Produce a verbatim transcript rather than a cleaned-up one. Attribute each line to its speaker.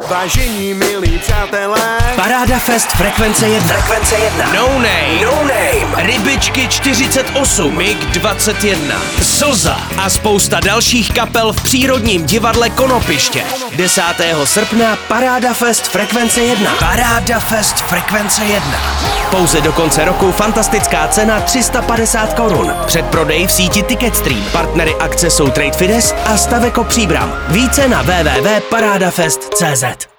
Speaker 1: Vážení milí přátelé,
Speaker 2: Paráda Fest Frekvence jedna. Frekvence jedna. No Name. No Name. Rybičky čtyřicet osm. Mig dvacet jedna. Slza a spousta dalších kapel v přírodním divadle Konopiště. desátého srpna Paráda Fest Frekvence jedna. Paráda Fest Frekvence jedna. Pouze do konce roku fantastická cena tři sta padesát korun. Předprodej v síti Ticketstream. Partnery akce jsou Trade Fides a Staveko Příbram. Více na w w w tečka paradafest tečka c z.